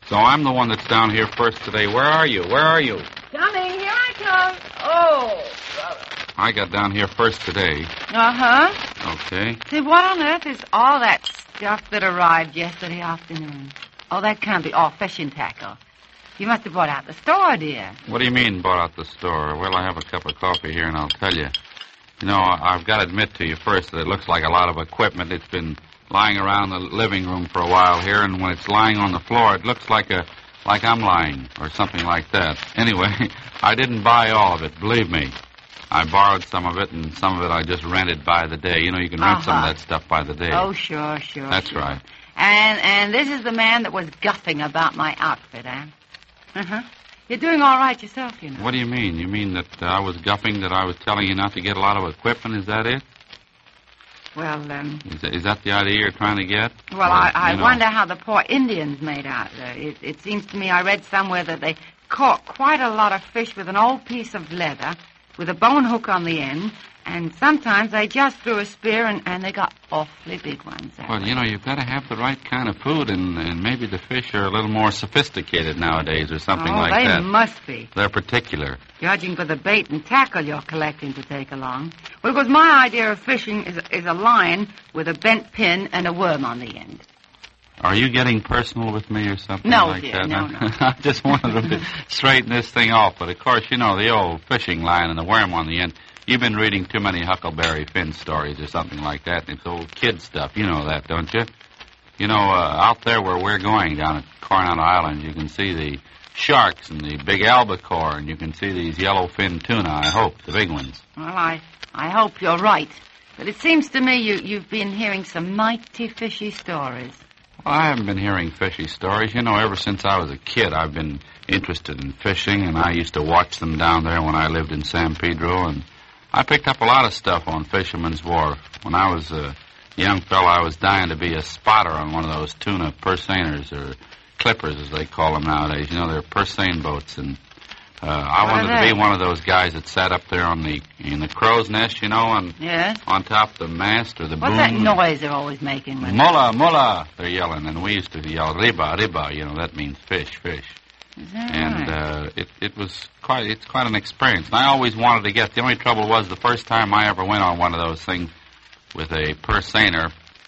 So I'm the one that's down here first today. Where are you? Where are you? Coming, here I come. Oh, brother. I got down here first today. Uh-huh. Okay. Say, what on earth is all that stuff that arrived yesterday afternoon? Oh, that can't be all fishing tackle. You must have brought out the store, dear. What do you mean, bought out the store? Well, I have a cup of coffee here, and I'll tell you. You know, I've got to admit to you first that it looks like a lot of equipment. It's been lying around the living room for a while here, and when it's lying on the floor, it looks like I'm lying, or something like that. Anyway, I didn't buy all of it, believe me. I borrowed some of it, and some of it I just rented by the day. You know, you can rent some of that stuff by the day. Oh, sure. That's sure. right. And this is the man that was guffing about my outfit, eh? Uh-huh. You're doing all right yourself, you know. What do you mean? You mean that I was guffing, that I was telling you not to get a lot of equipment? Is that it? Well, Is that the idea you're trying to get? Well, I wonder how the poor Indians made out. It seems to me I read somewhere that they caught quite a lot of fish with an old piece of leather with a bone hook on the end, and sometimes they just threw a spear and they got awfully big ones. Well, you know, you've got to have the right kind of food, and maybe the fish are a little more sophisticated nowadays or something like that. Oh, they must be. They're particular. Judging for the bait and tackle you're collecting to take along. Well, because my idea of fishing is a line with a bent pin and a worm on the end. Are you getting personal with me or something like dear, that? No. I just wanted to straighten this thing off. But, of course, you know, the old fishing line and the worm on the end. You've been reading too many Huckleberry Finn stories or something like that. It's old kid stuff. You know that, don't you? You know, out there where we're going down at Coronado Island, you can see the sharks and the big albacore, and you can see these yellowfin tuna, I hope, the big ones. Well, I hope you're right. But it seems to me you've been hearing some mighty fishy stories. Well, I haven't been hearing fishy stories. You know, ever since I was a kid, I've been interested in fishing, and I used to watch them down there when I lived in San Pedro, and I picked up a lot of stuff on Fisherman's Wharf. When I was a young fellow, I was dying to be a spotter on one of those tuna purseaners, or clippers, as they call them nowadays. You know, they're purseine boats, and I wanted to be one of those guys that sat up there in the crow's nest, you know, on top of the mast or the boom. What's that noise they're always making? Mola, mola, they're yelling, and we used to yell riba, riba, you know, that means fish, fish. Is that And it's quite an experience. And I always wanted to get. The only trouble was the first time I ever went on one of those things with a purseiner,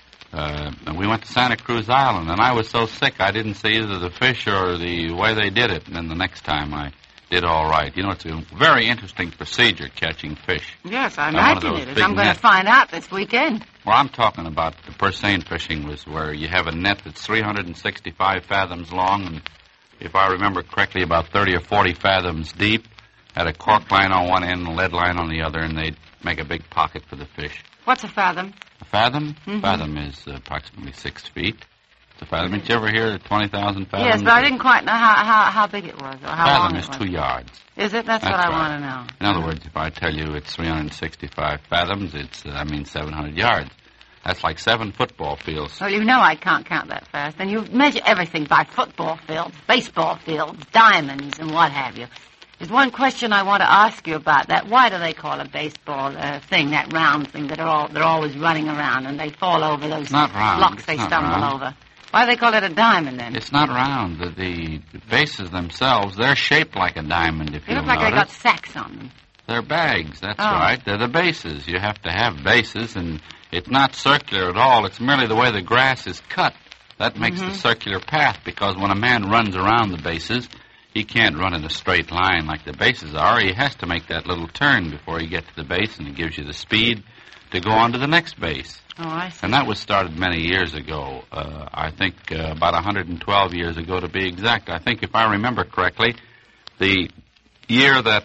we went to Santa Cruz Island, and I was so sick I didn't see either the fish or the way they did it. And then the next time I did all right. You know, it's a very interesting procedure, catching fish. Yes, I imagine it is. I'm going to find out this weekend. Well, I'm talking about the purseine fishing, was where you have a net that's 365 fathoms long, and if I remember correctly, about 30 or 40 fathoms deep, had a cork line on one end and a lead line on the other, and they'd make a big pocket for the fish. What's a fathom? A fathom? Mm-hmm. Fathom is approximately 6 feet. It's a fathom. Did you ever hear 20,000 fathoms? Yes, but I didn't quite know how big it was or how long fathom it is was. 2 yards. Is it? That's what I want to know. In other words, if I tell you it's 365 fathoms, it's 700 yards. That's like 7 football fields. Well, you know I can't count that fast. And you measure everything by football fields, baseball fields, diamonds, and what have you. There's one question I want to ask you about that. Why do they call a baseball thing, that round thing that they're always running around and they fall over those blocks they stumble over? Why do they call it a diamond, then? It's not round. The bases themselves, they're shaped like a diamond, if you look like notice. they got sacks on them. They're bags, that's right. They're the bases. You have to have bases, and it's not circular at all. It's merely the way the grass is cut. That makes the circular path, because when a man runs around the bases, he can't run in a straight line like the bases are. He has to make that little turn before he gets to the base, and it gives you the speed to go on to the next base. Oh, I see. And that was started many years ago. I think about 112 years ago, to be exact. I think, if I remember correctly, the year that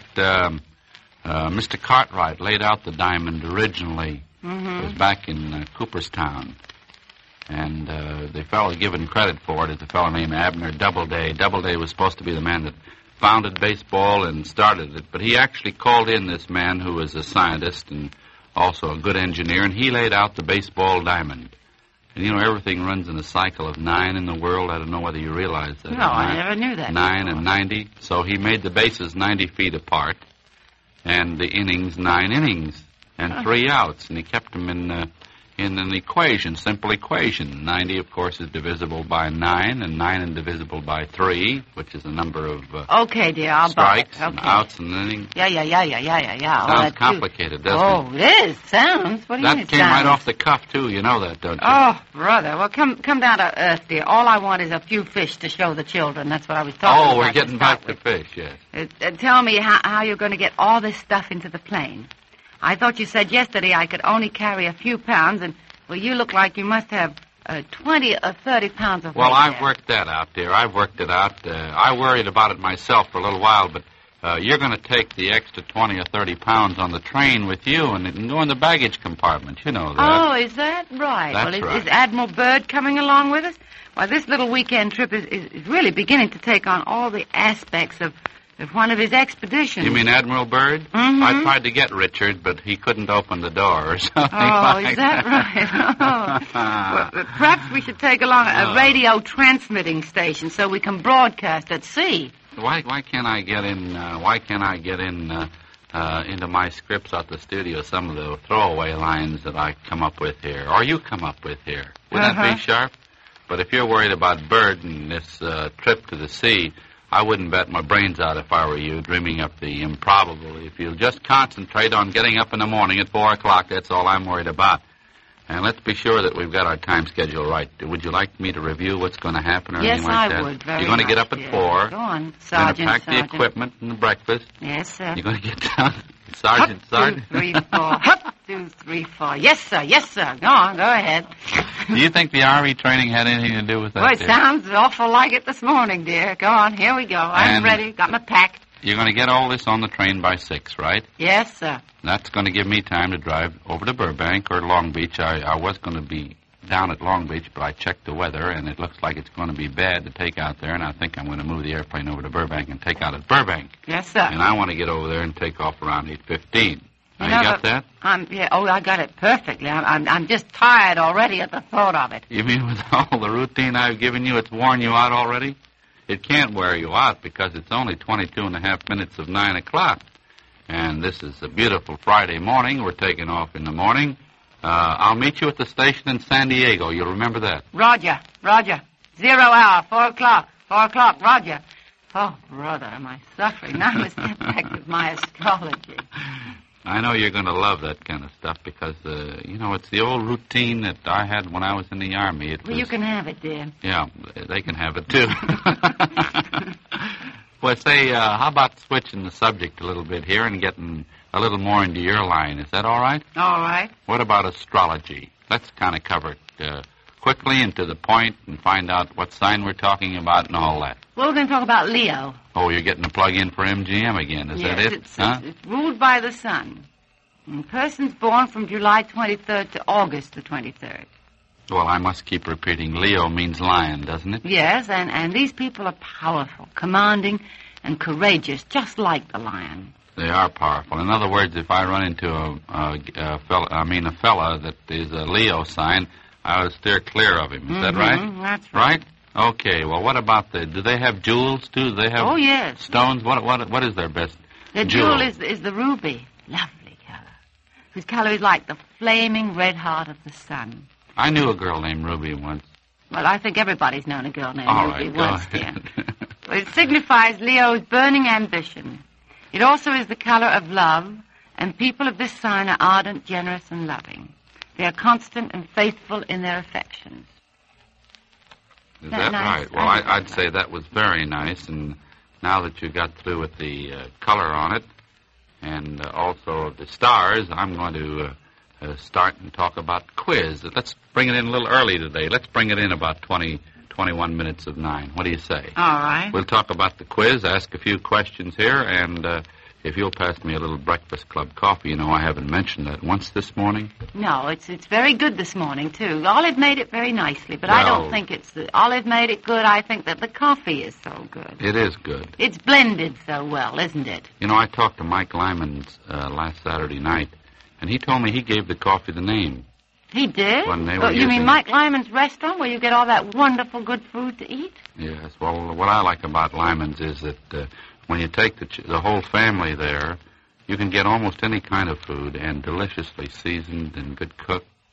Mr. Cartwright laid out the diamond originally was back in Cooperstown. And the fellow given credit for it is a fellow named Abner Doubleday. Doubleday was supposed to be the man that founded baseball and started it. But he actually called in this man who was a scientist and also a good engineer, and he laid out the baseball diamond. And, you know, everything runs in a cycle of 9 in the world. I don't know whether you realize that. No, I never knew that. 9 and 90. So he made the bases 90 feet apart, and the innings 9 innings, and 3 outs. And he kept them in an equation, simple equation. 90, of course, is divisible by 9, and 9 is divisible by 3, which is the number of okay, dear, I'll strikes buy it. and outs and innings. Yeah. Sounds complicated, doesn't it? It is. Sounds. What do you mean That it came sounds? right off the cuff, too. You know that, don't you? Oh, brother. Well, come down to earth, dear. All I want is a few fish to show the children. That's what I was talking about. Oh, we're getting back to with. fish, yes. Tell me how you're going to get all this stuff into the plane. I thought you said yesterday I could only carry a few pounds, and, well, you look like you must have 20 or 30 pounds of weight. Well, I've there. worked that out, dear. I've worked it out. I worried about it myself for a little while, but you're going to take the extra 20 or 30 pounds on the train with you, and it can go in the baggage compartment. You know that. Oh, is that right? That's right. Is Admiral Byrd coming along with us? Well, this little weekend trip is really beginning to take on all the aspects of one of his expeditions. You mean Admiral Byrd? Mm-hmm. I tried to get Richard, but he couldn't open the door or something Is that right? Well, perhaps we should take along a radio transmitting station so we can broadcast at sea. Why can't I get in? Into my scripts at the studio some of the throwaway lines that I come up with here, or you come up with here? Wouldn't that be sharp? But if you're worried about Byrd and this trip to the sea, I wouldn't bet my brains out if I were you, dreaming up the improbable. If you'll just concentrate on getting up in the morning at 4 o'clock, that's all I'm worried about. And let's be sure that we've got our time schedule right. Would you like me to review what's going to happen or anything like that? Yes, I would. Very You're going to get up at 4. Go on, You're Sergeant. going to pack the equipment and the breakfast. Yes, sir. You're going to get down. Sergeant. 2, 3, 4. Hup, 2, 3, 4. Yes, sir. Go on, go ahead. Do you think the Army training had anything to do with that? Well, it dear? sounds awful like it this morning, dear. Go on, here we go. I'm And- ready. Got my pack. You're going to get all this on the train by 6, right? Yes, sir. That's going to give me time to drive over to Burbank or Long Beach. I was going to be down at Long Beach, but I checked the weather, and it looks like it's going to be bad to take out there, and I think I'm going to move the airplane over to Burbank and take out at Burbank. Yes, sir. And I want to get over there and take off around 8:15. Now, you got that? I got it perfectly. I'm just tired already at the thought of it. You mean with all the routine I've given you, it's worn you out already? It can't wear you out because it's only 22 and a half minutes of 9 o'clock. And this is a beautiful Friday morning. We're taking off in the morning. I'll meet you at the station in San Diego. You'll remember that. Roger. 0 hour, 4 o'clock. 4 o'clock, Roger. Oh, brother, am I suffering. Now I must get back with my astrology. I know you're going to love that kind of stuff because, it's the old routine that I had when I was in the Army. Well, you can have it, dear. Yeah, they can have it, too. Well, say, how about switching the subject a little bit here and getting a little more into your line? Is that all right? All right. What about astrology? Let's kind of cover it quickly and to the point and find out what sign we're talking about and all that. Well, we're going to talk about Leo. Oh, you're getting a plug-in for MGM again. Is that it? It's ruled by the sun. And persons born from July 23rd to August the 23rd. Well, I must keep repeating. Leo means lion, doesn't it? Yes, and these people are powerful, commanding, and courageous, just like the lion. They are powerful. In other words, if I run into a fella that is a Leo sign, I would steer clear of him. Is that right? That's right. Right? Okay. Well, what about do they have jewels too? Do they have Oh, yes. stones? What is their best The jewel is the ruby. Lovely color. Whose color is like the flaming red heart of the sun. I knew a girl named Ruby once. Well, I think everybody's known a girl named All Ruby right, go once, dear. ahead. Well, it signifies Leo's burning ambition. It also is the color of love, and people of this sign are ardent, generous, and loving. They are constant and faithful in their affections. Is That that nice? right? Well, I'd say that was very nice. And now that you got through with the color on it and also the stars, I'm going to start and talk about quiz. Let's bring it in a little early today. Let's bring it in about 21 minutes of 9. What do you say? All right. We'll talk about the quiz, ask a few questions here, and if you'll pass me a little Breakfast Club coffee. You know, I haven't mentioned that once this morning. No, it's very good this morning, too. Olive made it very nicely, but I don't think it's the Olive made it good. I think that the coffee is so good. It is good. It's blended so well, isn't it? You know, I talked to Mike Lyman's last Saturday night, and he told me he gave the coffee the name. He did? When they were You mean using- Mike Lyman's restaurant where you get all that wonderful good food to eat? Yes, well, what I like about Lyman's is that when you take the whole family there, you can get almost any kind of food and deliciously seasoned and good cooked.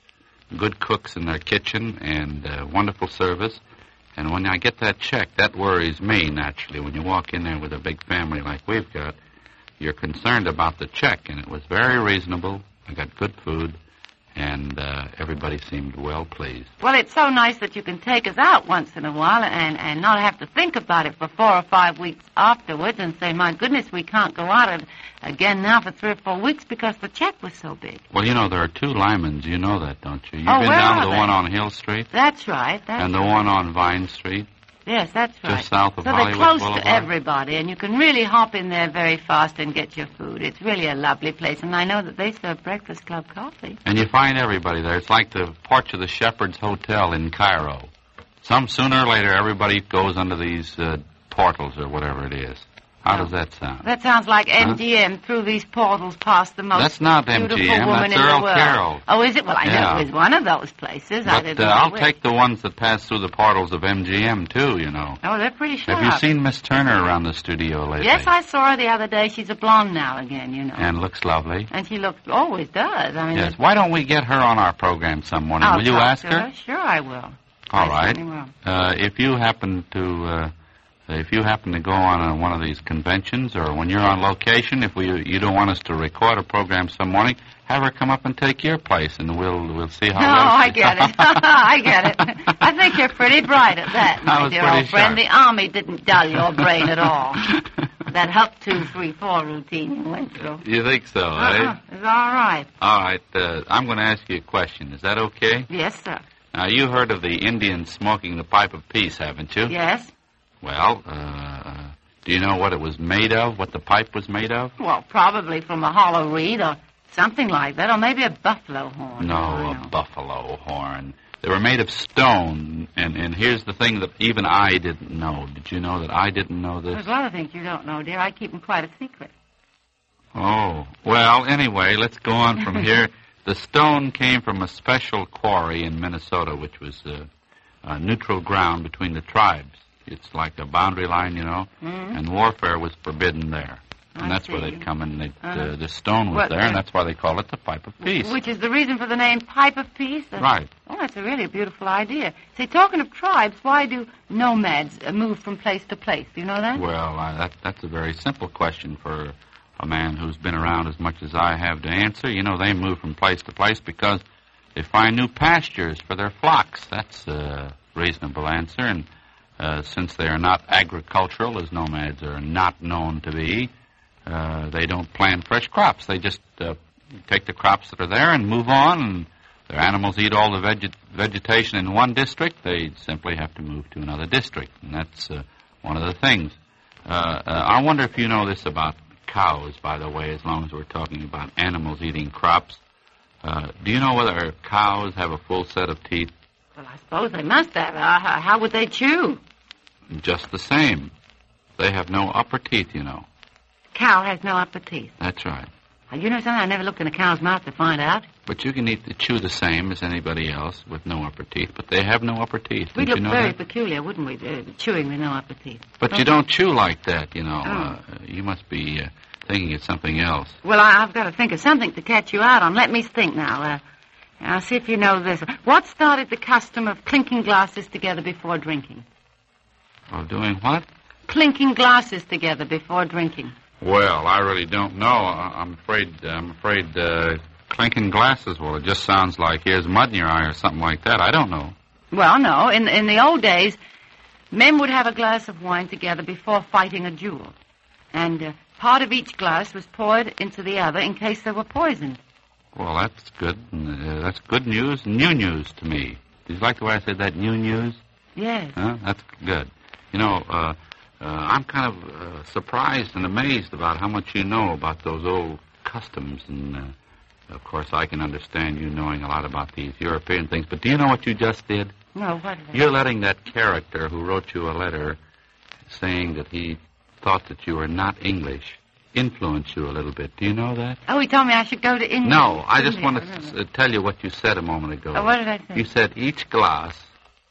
good cooks in their kitchen and wonderful service. And when I get that check, that worries me, naturally. When you walk in there with a big family like we've got, you're concerned about the check, and it was very reasonable. I got good food, and everybody seemed well pleased. Well, it's so nice that you can take us out once in a while and not have to think about it for 4 or 5 weeks afterwards and say, my goodness, we can't go out again now for 3 or 4 weeks because the check was so big. Well, you know, there are 2 Lymans. You know that, don't you? You've been down are to the they? one on Hill Street. That's right. And the one on Vine Street. Yes, that's right. Just south of so Hollywood they're close Boulevard. to everybody, and you can really hop in there very fast and get your food. It's really a lovely place, and I know that they serve Breakfast Club coffee. And you find everybody there. It's like the porch of the Shepherd's Hotel in Cairo. Sooner or later, everybody goes under these portals or whatever it is. How does that sound? That sounds like MGM through these portals past the most That's not beautiful MGM. woman That's in Earl the world. Carroll. Oh, is it? Well, I know Yeah. it was one of those places. I But didn't know I'll which. take the ones that pass through the portals of MGM, too, you know. Oh, they're pretty sharp. Have you seen Miss Turner around the studio lately? Yes, I saw her the other day. She's a blonde now again, you know. And looks lovely. And she always does. I mean, Yes. Why don't we get her on our program some morning? I'll Will you talk ask to her? Sure, I will. All I right. certainly will. If you happen to go on one of these conventions, or when you're on location, if you don't want us to record a program some morning, have her come up and take your place, and we'll see how. No, I get it. I get it. I think you're pretty bright at that, I my was dear pretty old friend. sharp. The Army didn't dull your brain at all. That Hup 2, 3, 4 routine you went through. You think so, eh? It's all right. All right. I'm going to ask you a question. Is that okay? Yes, sir. Now, you heard of the Indians smoking the pipe of peace, haven't you? Yes? Well, do you know what it was made of, what the pipe was made of? Well, probably from a hollow reed or something like that, or maybe a buffalo horn. No, a buffalo horn. They were made of stone, and here's the thing that even I didn't know. Did you know that I didn't know this? There's a lot of things you don't know, dear. I keep them quite a secret. Oh, well, anyway, let's go on from here. The stone came from a special quarry in Minnesota, which was neutral ground between the tribes. It's like a boundary line, you know, and warfare was forbidden there. And that's where they'd come and the stone was there, and that's why they call it the Pipe of Peace. Which is the reason for the name Pipe of Peace? Right. Oh, that's a really beautiful idea. See, talking of tribes, why do nomads move from place to place? Do you know that? Well, that's a very simple question for a man who's been around as much as I have to answer. You know, they move from place to place because they find new pastures for their flocks. That's a reasonable answer. And since they are not agricultural, as nomads are not known to be, they don't plant fresh crops. They just take the crops that are there and move on. And their animals eat all the vegetation in one district. They simply have to move to another district. And that's one of the things. I wonder if you know this about cows, by the way, as long as we're talking about animals eating crops. Do you know whether cows have a full set of teeth? Well, I suppose they must have. How would they chew? Just the same. They have no upper teeth, you know. Cow has no upper teeth. That's right. You know something? I never looked in a cow's mouth to find out. But you can chew the same as anybody else with no upper teeth, but they have no upper teeth. We'd Didn't look you know very that? peculiar, wouldn't we, chewing with no upper teeth? But you don't chew like that, you know. Oh. You must be thinking it's something else. Well, I've got to think of something to catch you out on. Let me think now. I'll see if you know this. What started the custom of clinking glasses together before drinking? Oh, doing what? Clinking glasses together before drinking. Well, I really don't know. I'm afraid clinking glasses. Well, it just sounds like here's mud in your eye or something like that. I don't know. Well, no. In the old days, men would have a glass of wine together before fighting a duel. And part of each glass was poured into the other in case they were poisoned. Well, that's good. That's good news, new news to me. Did you like the way I said that, new news? Yes. Huh? That's good. You know, I'm kind of surprised and amazed about how much you know about those old customs. And, of course, I can understand you knowing a lot about these European things. But do you know what you just did? No, what is it? You're letting that character who wrote you a letter saying that he thought that you were not English influence you a little bit. Do you know that? Oh, he told me I should go to India. No, I just India, want to tell you what you said a moment ago. Oh, what did I say? You said each glass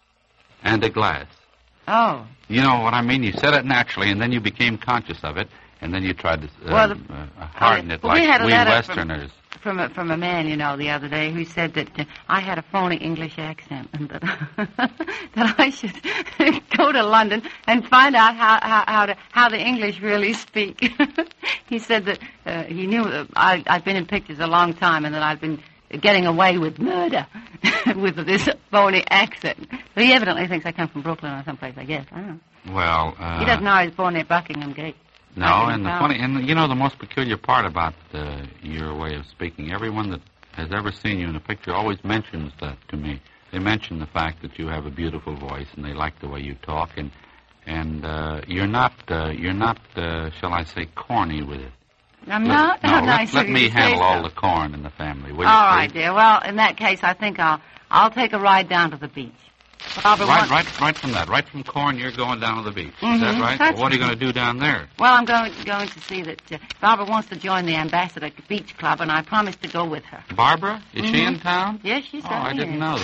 and a glass. Oh. You know what I mean? You said it naturally, and then you became conscious of it, And then you tried to harden it we like had a we letter Westerners. From a man, the other day, who said that I had a phony English accent and that that I should go to London and find out how the English really speak. He said that he knew I'd been in pictures a long time and that I'd been getting away with murder with this phony accent. So he evidently thinks I come from Brooklyn or someplace, I guess. I don't know. Well, he doesn't know I was born near Buckingham Gate. No, and the most peculiar part about your way of speaking, everyone that has ever seen you in a picture always mentions that to me. They mention the fact that you have a beautiful voice and they like the way you talk, and you're not, shall I say, corny with it. I'm not? Let me handle all the corn in the family, will you? All right, dear. Well, in that case, I think I'll take a ride down to the beach. Right from corn, you're going down to the beach. Mm-hmm. Is that right? Well, what are you going to do down there? Well, I'm going to see that Barbara wants to join the Ambassador Beach Club, and I promised to go with her. Barbara? Is she in town? Yes, she's Oh, I didn't know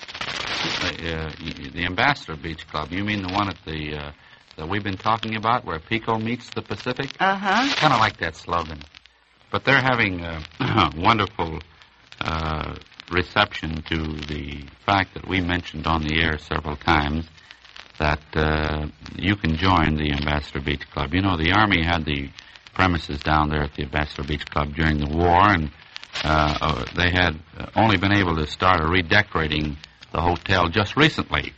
that. The Ambassador Beach Club. You mean the one at the that we've been talking about, where Pico meets the Pacific? Uh-huh. Kind of like that slogan. But they're having a wonderful reception to the fact that we mentioned on the air several times that you can join the Ambassador Beach Club. You know, the Army had the premises down there at the Ambassador Beach Club during the war, and they had only been able to start redecorating the hotel just recently.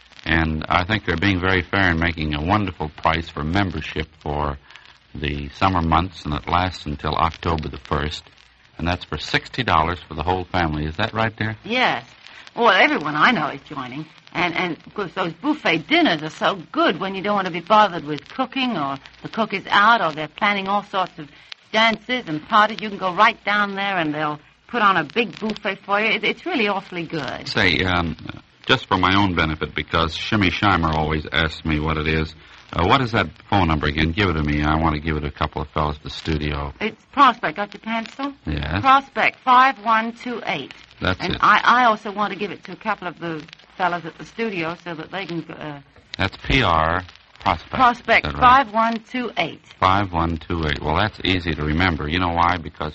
And I think they're being very fair in making a wonderful price for membership for the summer months, and it lasts until October the 1st. And that's for $60 for the whole family. Is that right, dear? Yes. Well, everyone I know is joining. And of course, those buffet dinners are so good when you don't want to be bothered with cooking, or the cook is out, or they're planning all sorts of dances and parties. You can go right down there and they'll put on a big buffet for you. It's really awfully good. Say, just for my own benefit, because Shimmy Shimer always asks me what it is, what is that phone number again? Give it to me. I want to give it to a couple of fellows at the studio. It's Prospect. Got your pencil? Yes. Prospect 5128. That's and it. I also want to give it to a couple of the fellows at the studio so that they can... That's PR Prospect. Prospect 5128. 5128. Well, that's easy to remember. You know why? Because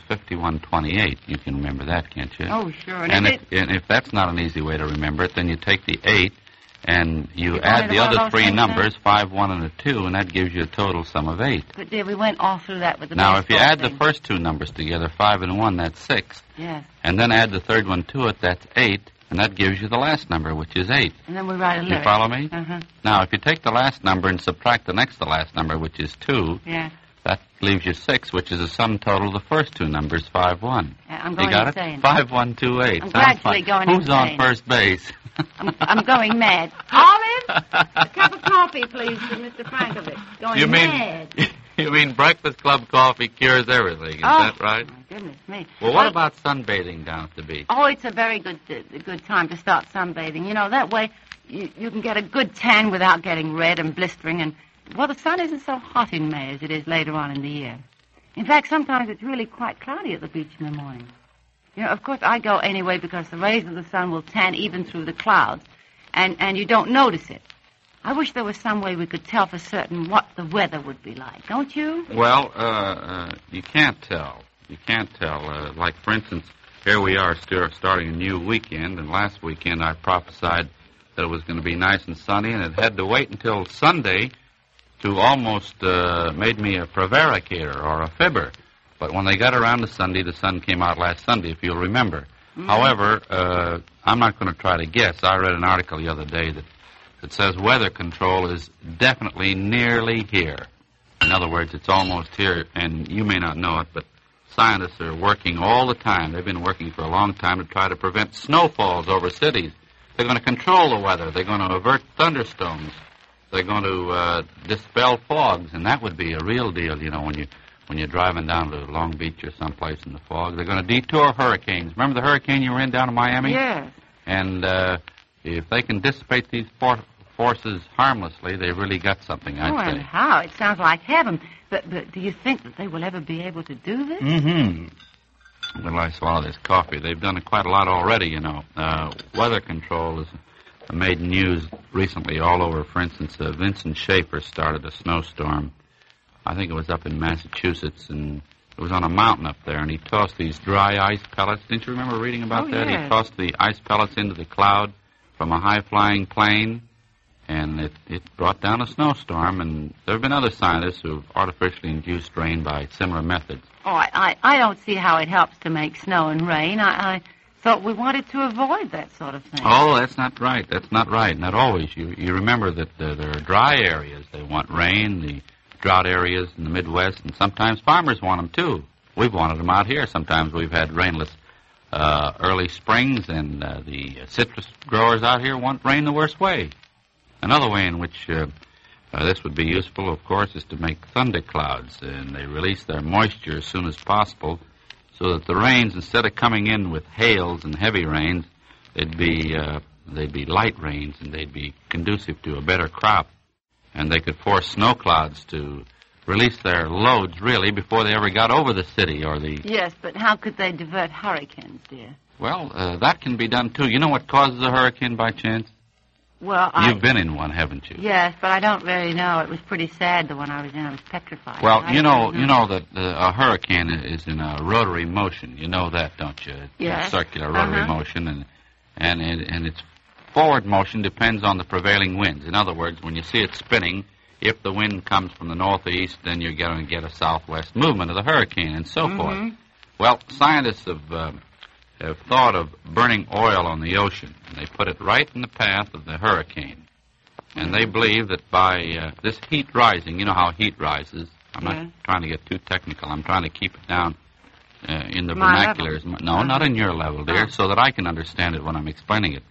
5128, you can remember that, can't you? Oh, sure. And if that's not an easy way to remember it, then you take the 8 and you add the other three numbers, 5, 1, and a 2, and that gives you a total sum of 8. But, dear, we went all through that with the Now, if you add thing. the first two numbers together, 5 and 1, that's 6. Yes. And then add the third one to it, that's 8, and that gives you the last number, which is 8. And then we write a lyric. You follow me? Uh-huh. Now, if you take the last number and subtract the next to last number, which is 2, yeah, that leaves you 6, which is the sum total of the first two numbers, 5, 1. I'm going you got insane. it? 5, 1, 2, 8. I'm gradually going Who's insane. on first base? I'm going mad. Olive, a cup of coffee, please, for Mr. Frankovich. Going mad. You mean Breakfast Club coffee cures everything, is that right? My goodness me. Well, what about sunbathing down at the beach? Oh, it's a very good time to start sunbathing. You know, that way you can get a good tan without getting red and blistering. And, well, the sun isn't so hot in May as it is later on in the year. In fact, sometimes it's really quite cloudy at the beach in the morning. You know, of course, I go anyway because the rays of the sun will tan even through the clouds, and you don't notice it. I wish there was some way we could tell for certain what the weather would be like, don't you? Well, you can't tell. You can't tell. Like, for instance, here we are starting a new weekend, and last weekend I prophesied that it was going to be nice and sunny, and it had to wait until Sunday to almost made me a prevaricator or a fibber. But when they got around to Sunday, the sun came out last Sunday, if you'll remember. Mm-hmm. However, I'm not going to try to guess. I read an article the other day that says weather control is definitely nearly here. In other words, it's almost here, and you may not know it, but scientists are working all the time. They've been working for a long time to try to prevent snowfalls over cities. They're going to control the weather. They're going to avert thunderstorms. They're going to dispel fogs, and that would be a real deal, you know, when you're driving down to Long Beach or someplace in the fog. They're going to detour hurricanes. Remember the hurricane you were in down in Miami? Yes. And if they can dissipate these forces harmlessly, they really got something, I'd say. And how? It sounds like heaven. But do you think that they will ever be able to do this? Mm-hmm. Well, I swallow this coffee. They've done quite a lot already, you know. Weather control has made news recently all over. For instance, Vincent Schaefer started a snowstorm I think it was up in Massachusetts, and it was on a mountain up there, and he tossed these dry ice pellets. Didn't you remember reading about that? Yes. He tossed the ice pellets into the cloud from a high-flying plane, and it brought down a snowstorm, and there have been other scientists who have artificially induced rain by similar methods. Oh, I don't see how it helps to make snow and rain. I thought we wanted to avoid that sort of thing. Oh, that's not right. That's not right. Not always. You remember that there are dry areas. They want rain, the drought areas in the Midwest, and sometimes farmers want them, too. We've wanted them out here. Sometimes we've had rainless early springs, and the citrus growers out here want rain the worst way. Another way in which this would be useful, of course, is to make thunderclouds, and they release their moisture as soon as possible so that the rains, instead of coming in with hails and heavy rains, they'd be light rains, and they'd be conducive to a better crop. And they could force snow clouds to release their loads, really, before they ever got over the city or the... Yes, but how could they divert hurricanes, dear? Well, that can be done, too. You know what causes a hurricane, by chance? Well, You've been in one, haven't you? Yes, but I don't really know. It was pretty sad, the one I was in. I was petrified. Well, you know that a hurricane is in a rotary motion. You know that, don't you? Yes. A circular rotary motion, and its forward motion depends on the prevailing winds. In other words, when you see it spinning, if the wind comes from the northeast, then you're going to get a southwest movement of the hurricane, and so forth. Well, scientists have thought of burning oil on the ocean, and they put it right in the path of the hurricane. And they believe that by this heat rising, you know how heat rises. I'm not trying to get too technical. I'm trying to keep it down in the vernaculars. No, not in your level, dear, so that I can understand it when I'm explaining it.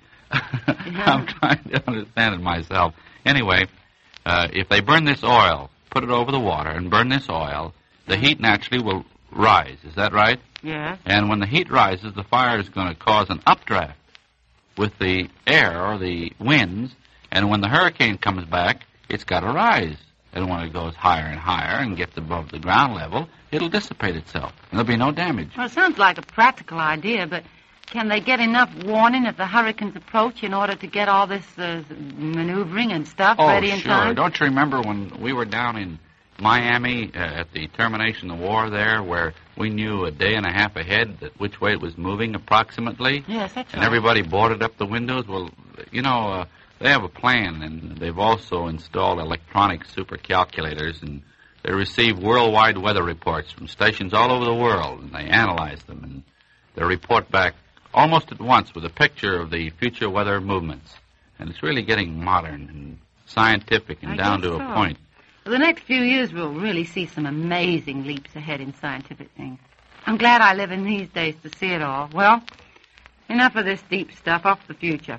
I'm trying to understand it myself. Anyway, if they burn this oil, put it over the water, and burn this oil, the heat naturally will rise. Is that right? Yes. And when the heat rises, the fire is going to cause an updraft with the air or the winds, and when the hurricane comes back, it's got to rise. And when it goes higher and higher and gets above the ground level, it'll dissipate itself, and there'll be no damage. Well, it sounds like a practical idea, but can they get enough warning of the hurricane's approach in order to get all this maneuvering and stuff ready in time? Oh, sure. Don't you remember when we were down in Miami at the termination of the war there, where we knew a day and a half ahead which way it was moving approximately? Yes, that's right. And everybody boarded up the windows. Well, you know, they have a plan, and they've also installed electronic supercalculators, and they receive worldwide weather reports from stations all over the world, and they analyze them, and they report back almost at once with a picture of the future weather movements. And it's really getting modern and scientific and down to a point. For the next few years, we'll really see some amazing leaps ahead in scientific things. I'm glad I live in these days to see it all. Well, enough of this deep stuff, off the future.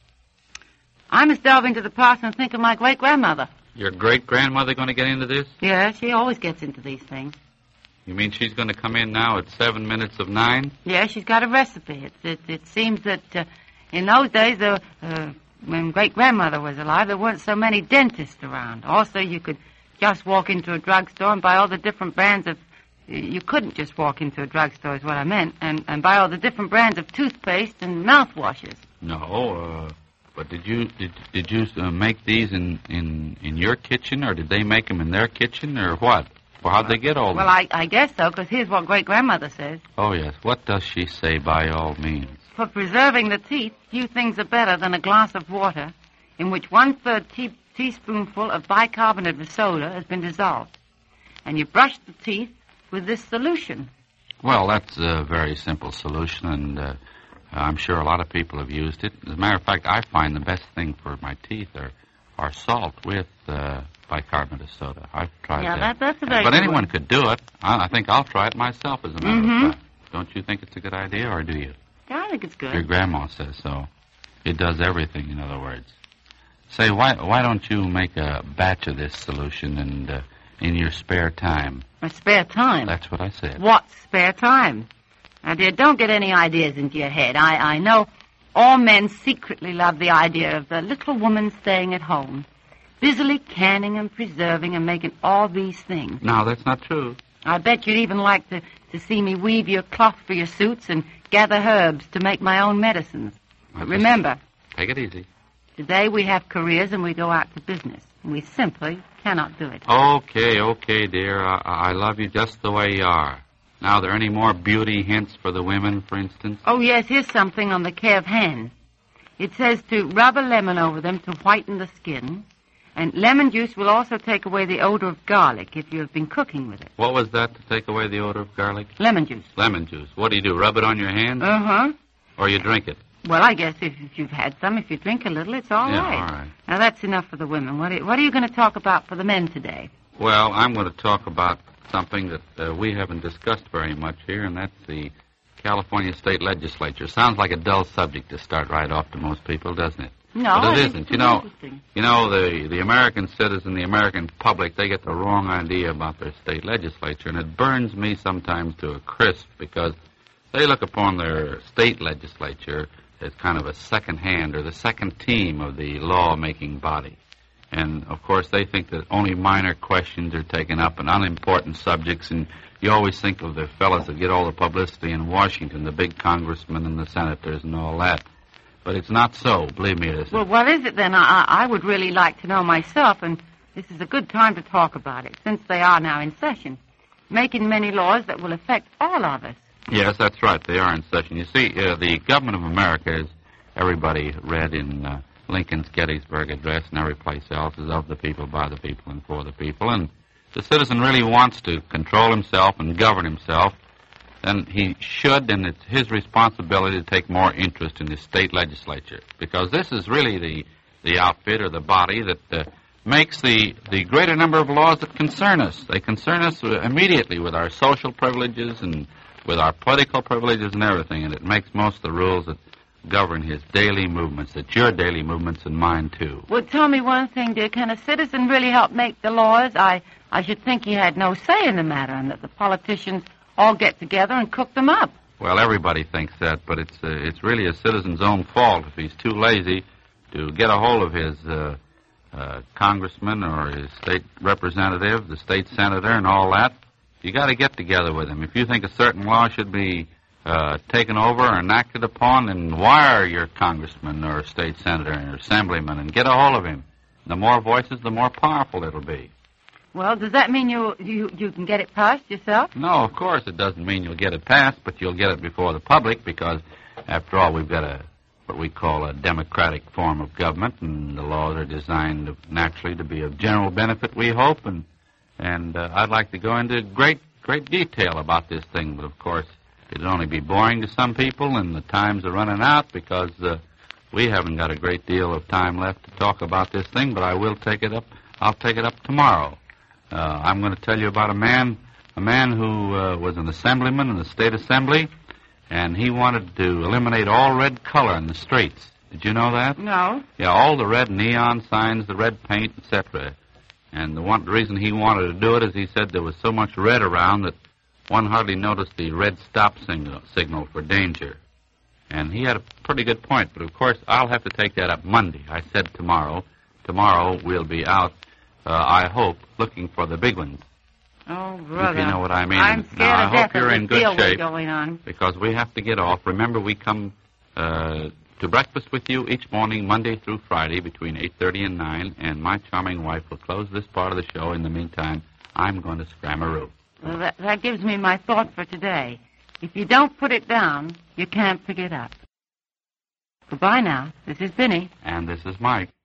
I must delve into the past and think of my great-grandmother. Your great-grandmother going to get into this? Yeah, she always gets into these things. You mean she's going to come in now at 7 minutes of 9? Yeah, she's got a recipe. It seems that in those days, when great-grandmother was alive, there weren't so many dentists around. Also, you could just walk into a drugstore and buy all the different brands of... You couldn't just walk into a drugstore is what I meant, and buy all the different brands of toothpaste and mouthwashes. No, but did you make these in your kitchen, or did they make them in their kitchen, or what? Well, how'd they get all Well, I guess so, because here's what great-grandmother says. Oh, yes. What does she say by all means? For preserving the teeth, few things are better than a glass of water in which 1/3 teaspoonful of bicarbonate of soda has been dissolved. And you brush the teeth with this solution. Well, that's a very simple solution, and I'm sure a lot of people have used it. As a matter of fact, I find the best thing for my teeth are salt with bicarbonate of soda. I've tried that. Yeah, that's a very But good anyone one. could do it. I think I'll try it myself, as a matter of fact. Don't you think it's a good idea, or do you? Yeah, I think it's good. Your grandma says so. It does everything, in other words. Say, why don't you make a batch of this solution and in your spare time? My spare time? That's what I said. What spare time? Now, dear, don't get any ideas into your head. I know all men secretly love the idea of the little woman staying at home, busily canning and preserving and making all these things. No, that's not true. I bet you'd even like to see me weave your cloth for your suits and gather herbs to make my own medicines. But remember, take it easy. Today we have careers and we go out to business. We simply cannot do it. Okay, dear. I love you just the way you are. Now, are there any more beauty hints for the women, for instance? Oh, yes, here's something on the care of hands. It says to rub a lemon over them to whiten the skin, and lemon juice will also take away the odor of garlic if you have been cooking with it. What was that to take away the odor of garlic? Lemon juice. Lemon juice. What do? Rub it on your hands? Uh-huh. Or you drink it? Well, I guess if you've had some, if you drink a little, it's all right. All right. Now, that's enough for the women. What are you going to talk about for the men today? Well, I'm going to talk about something that we haven't discussed very much here, and that's the California State Legislature. Sounds like a dull subject to start right off to most people, doesn't it? No, but it isn't. Interesting. The American citizen, the American public, they get the wrong idea about their state legislature, and it burns me sometimes to a crisp because they look upon their state legislature as kind of a second hand or the second team of the law-making body. And, of course, they think that only minor questions are taken up and unimportant subjects, and you always think of the fellows that get all the publicity in Washington, the big congressmen and the senators and all that. But it's not so. Believe me, it isn't. Well, what is it then? I would really like to know myself, and this is a good time to talk about it, since they are now in session, making many laws that will affect all of us. Yes, that's right. They are in session. You see, the government of America, as everybody read in Lincoln's Gettysburg Address and every place else, is of the people, by the people, and for the people. And the citizen really wants to control himself and govern himself, then he should, and it's his responsibility to take more interest in the state legislature, because this is really the outfit or the body that makes the greater number of laws that concern us. They concern us immediately with our social privileges and with our political privileges and everything, and it makes most of the rules that govern his daily movements. It's your daily movements and mine, too. Well, tell me one thing, dear. Can a citizen really help make the laws? I should think he had no say in the matter and that the politicians all get together and cook them up. Well, everybody thinks that, but it's really a citizen's own fault if he's too lazy to get a hold of his congressman or his state representative, the state senator, and all that. You got to get together with him. If you think a certain law should be taken over and acted upon, then wire your congressman or state senator or assemblyman and get a hold of him. The more voices, the more powerful it'll be. Well, does that mean you can get it passed yourself? No, of course it doesn't mean you'll get it passed, but you'll get it before the public because, after all, we've got what we call a democratic form of government, and the laws are designed naturally to be of general benefit, we hope, and I'd like to go into great detail about this thing, but of course it'd only be boring to some people, and the times are running out because we haven't got a great deal of time left to talk about this thing, but I will take it up. I'll take it up tomorrow. I'm going to tell you about a man who was an assemblyman in the state assembly, and he wanted to eliminate all red color in the streets. Did you know that? No. Yeah, all the red neon signs, the red paint, etc. And the reason he wanted to do it is he said there was so much red around that one hardly noticed the red stop signal for danger. And he had a pretty good point, but of course I'll have to take that up Monday. I said tomorrow. Tomorrow we'll be out, I hope, looking for the big ones. Oh, brother. If you know what I mean. I'm scared now, to death I hope you're in good shape going on. because we have to get off. Remember, we come to breakfast with you each morning, Monday through Friday, between 8:30 and 9, and my charming wife will close this part of the show. In the meantime, I'm going to scrammeroo. Well, that gives me my thought for today. If you don't put it down, you can't pick it up. Goodbye now. This is Benny. And this is Mike.